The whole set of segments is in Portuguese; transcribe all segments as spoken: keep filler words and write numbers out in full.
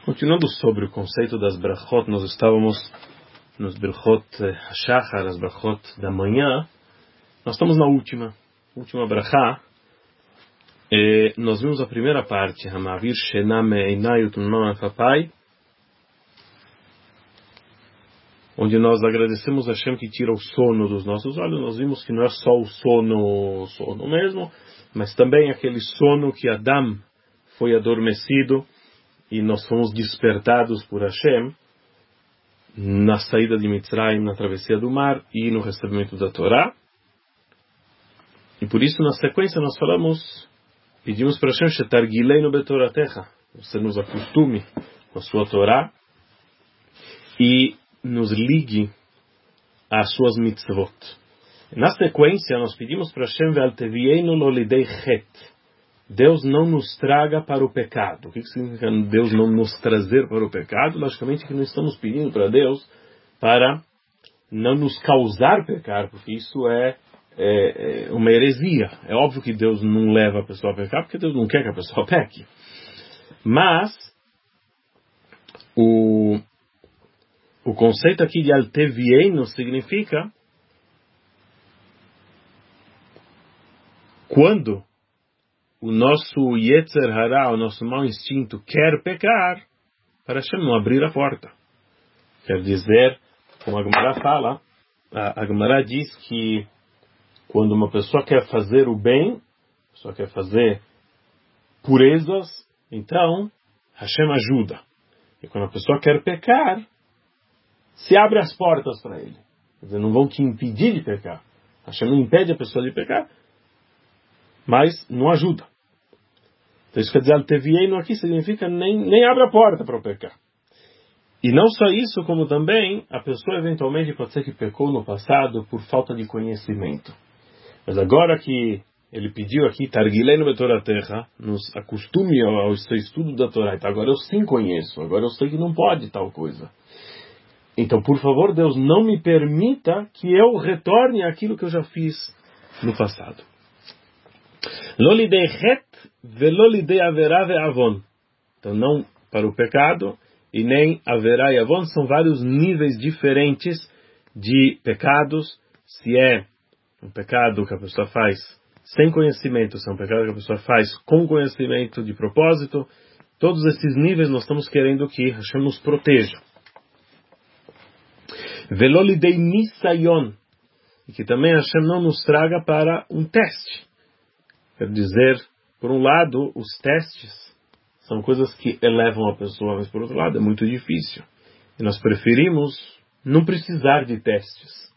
Continuando sobre o conceito das brachot, nós estávamos nos brachot Shachar, as brachot da manhã. Nós estamos na última, última brachá. E nós vimos a primeira parte, Hamavir Shename Einayut Nona Papai, onde nós agradecemos a Hashem que tira o sono dos nossos olhos. Nós vimos que não é só o sono, sono mesmo, mas também aquele sono que Adam foi adormecido e nós fomos despertados por Hashem na saída de Mitzrayim, na travessia do mar e no recebimento da Torá. E por isso, na sequência, nós falamos, pedimos para Hashem, Shetargileinu betoratecha, você nos acostume com a sua Torá e nos ligue às suas mitzvot. Na sequência, nós pedimos para Hashem, Ve'altevieinu lolidei chet, Deus não nos traga para o pecado. O que significa Deus não nos trazer para o pecado? Logicamente que não estamos pedindo para Deus para não nos causar pecar, porque isso é, é, é uma heresia. É óbvio que Deus não leva a pessoa a pecar, porque Deus não quer que a pessoa peque. Mas o, o conceito aqui de Altevieinu significa quando o nosso Yetzer Hara, o nosso mau instinto, quer pecar, para Hashem não abrir a porta. Quer dizer, como a Gemara fala, a, a Gemara diz que quando uma pessoa quer fazer o bem, a pessoa quer fazer purezas, então Hashem ajuda. E quando a pessoa quer pecar, se abre as portas para ele. Quer dizer, não vão te impedir de pecar. Hashem não impede a pessoa de pecar, mas não ajuda. Então isso quer dizer, Altevieinu aqui significa nem, nem abre a porta para o pecar. E não só isso, como também a pessoa eventualmente pode ser que pecou no passado por falta de conhecimento. Mas agora que ele pediu aqui, Targileinu betoratecha, nos acostume ao, ao seu estudo da Torá. Então agora eu sim conheço, agora eu sei que não pode tal coisa. Então, por favor, Deus, não me permita que eu retorne àquilo que eu já fiz no passado. Lolidei chet velolidei averá ve'avon. Então não para o pecado e nem averá e avon, são vários níveis diferentes de pecados. Se é um pecado que a pessoa faz sem conhecimento, se é um pecado que a pessoa faz com conhecimento de propósito, todos esses níveis nós estamos querendo que Hashem nos proteja. Velolidei nisayon, e que também Hashem não nos traga para um teste. Quer dizer, por um lado, os testes são coisas que elevam a pessoa, mas por outro lado é muito difícil. E nós preferimos não precisar de testes.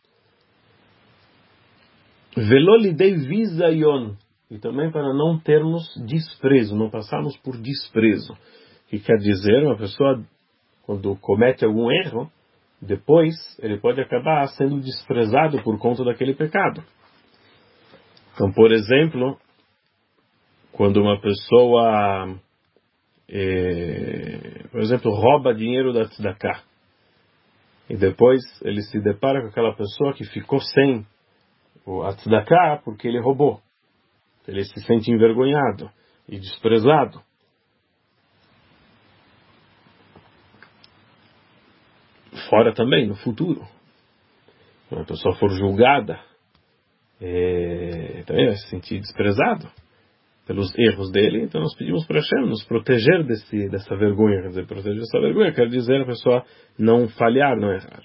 Velolidei visayon, e também para não termos desprezo, não passarmos por desprezo. Que quer dizer, uma pessoa, quando comete algum erro, depois ele pode acabar sendo desprezado por conta daquele pecado. Então, por exemplo, quando uma pessoa, é, por exemplo, rouba dinheiro da tzedakah, e depois ele se depara com aquela pessoa que ficou sem a tzedakah porque ele roubou. Ele se sente envergonhado e desprezado. Fora também, no futuro, quando a pessoa for julgada, é, também vai se sentir desprezado pelos erros dele. Então nós pedimos para Hashem nos proteger desse, dessa vergonha. Quer dizer, proteger dessa vergonha quer dizer a pessoa não falhar, não errar.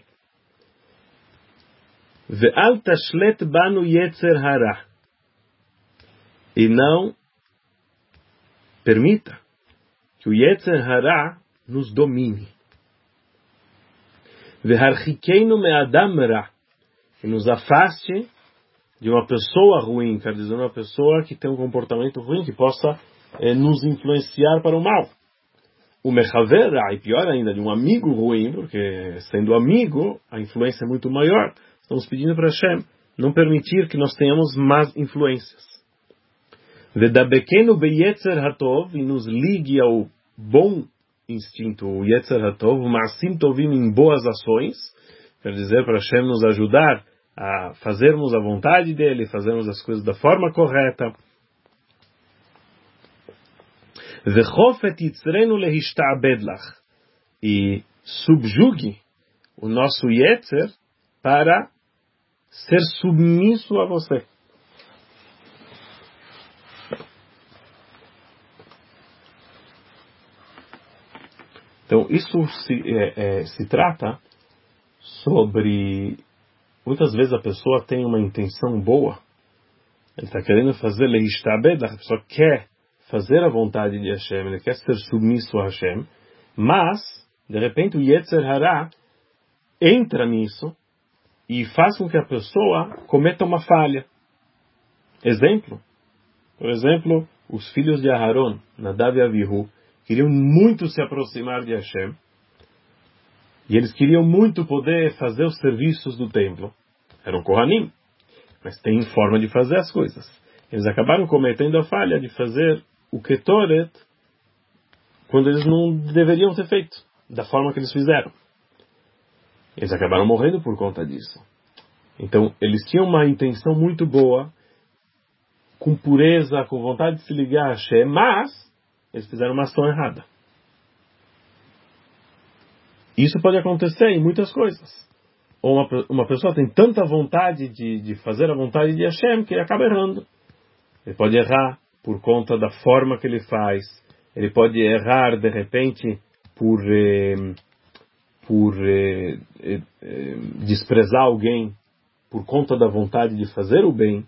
Ve'al tashlet banu yetzer hara, e não permita que o yetzer hara nos domine. Ve'harchikeinu me'adam ra, e nos afaste de uma pessoa ruim, quer dizer, uma pessoa que tem um comportamento ruim, que possa eh, nos influenciar para o mal. O mechaver, e pior ainda, de um amigo ruim, porque sendo amigo, a influência é muito maior. Estamos pedindo para Hashem não permitir que nós tenhamos más influências. Vedabekenu beyetzer hatov, e nos ligue ao bom instinto, o yetzer hatov, o maasim tovim, em boas ações, quer dizer, para Hashem nos ajudar a fazermos a vontade dele, fazermos as coisas da forma correta. e subjugue o nosso Yetzer para ser submisso a você. Então, isso se, é, é, se trata sobre... Muitas vezes a pessoa tem uma intenção boa. Ele está querendo fazer leishtabed, a pessoa quer fazer a vontade de Hashem, ele quer ser submisso a Hashem, mas, de repente, o Yetzer Hara entra nisso e faz com que a pessoa cometa uma falha. Exemplo. Por exemplo, os filhos de Aharon, Nadav e Avihu, queriam muito se aproximar de Hashem, e eles queriam muito poder fazer os serviços do templo. Eram Kohanim, mas tem forma de fazer as coisas. Eles acabaram cometendo a falha de fazer o Ketoret quando eles não deveriam ter feito, da forma que eles fizeram. Eles acabaram morrendo por conta disso. Então, eles tinham uma intenção muito boa, com pureza, com vontade de se ligar a Hashem, mas eles fizeram uma ação errada. Isso pode acontecer em muitas coisas. Ou uma, uma pessoa tem tanta vontade de, de fazer a vontade de Hashem que ele acaba errando. Ele pode errar por conta da forma que ele faz. Ele pode errar, de repente, por, eh, por eh, eh, eh, desprezar alguém por conta da vontade de fazer o bem.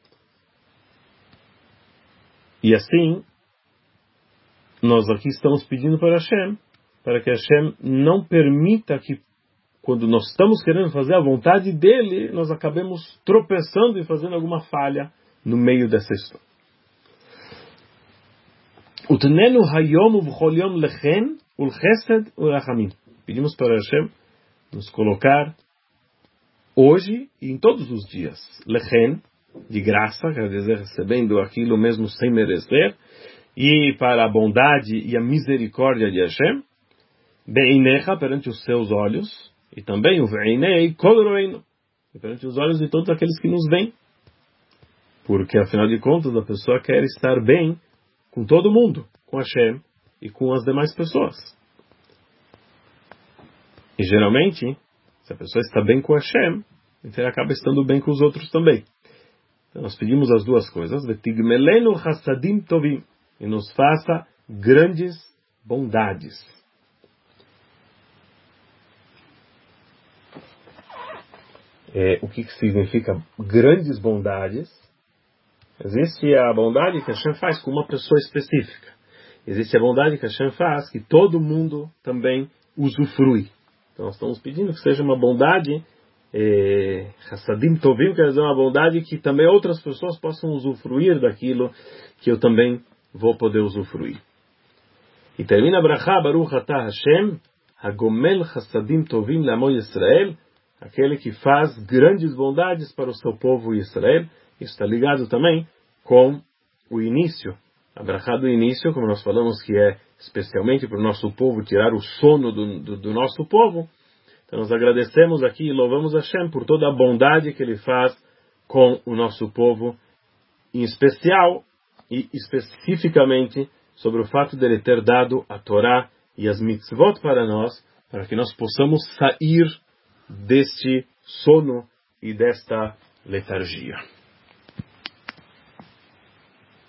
E assim, nós aqui estamos pedindo para Hashem, para que Hashem não permita que, quando nós estamos querendo fazer a vontade dele, nós acabemos tropeçando e fazendo alguma falha no meio dessa história. Utnenu hayom uvchol yom lechem ul chesed ul rachamim. Pedimos para Hashem nos colocar hoje e em todos os dias. Lechem, de graça, quer dizer, recebendo aquilo mesmo sem merecer, e para a bondade e a misericórdia de Hashem, Beinecha, perante os seus olhos, e também o Veinei kol roeinu, perante os olhos de todos aqueles que nos veem. Porque, afinal de contas, a pessoa quer estar bem com todo mundo, com Hashem e com as demais pessoas. E, geralmente, se a pessoa está bem com Hashem, então ela acaba estando bem com os outros também. Então, nós pedimos as duas coisas, Vetigmelenu chassadim tovim, e nos faça grandes bondades. É, o que, que significa grandes bondades? Existe a bondade que Hashem faz com uma pessoa específica. Existe a bondade que Hashem faz que todo mundo também usufrui. Então nós estamos pedindo que seja uma bondade, Hassadim Tovim, quer dizer uma bondade que também outras pessoas possam usufruir daquilo que eu também vou poder usufruir. E termina a Brachá, Baruch Atah Hashem, Hagomel Hassadim Tovim Lamo Yisrael, aquele que faz grandes bondades para o seu povo Israel. Isso está ligado também com o início, a brachá do início, como nós falamos, que é especialmente para o nosso povo, tirar o sono do, do, do nosso povo. Então nós agradecemos aqui e louvamos Hashem por toda a bondade que Ele faz com o nosso povo, em especial e especificamente sobre o fato de Ele ter dado a Torá e as mitzvot para nós, para que nós possamos sair deste sono e desta letargia.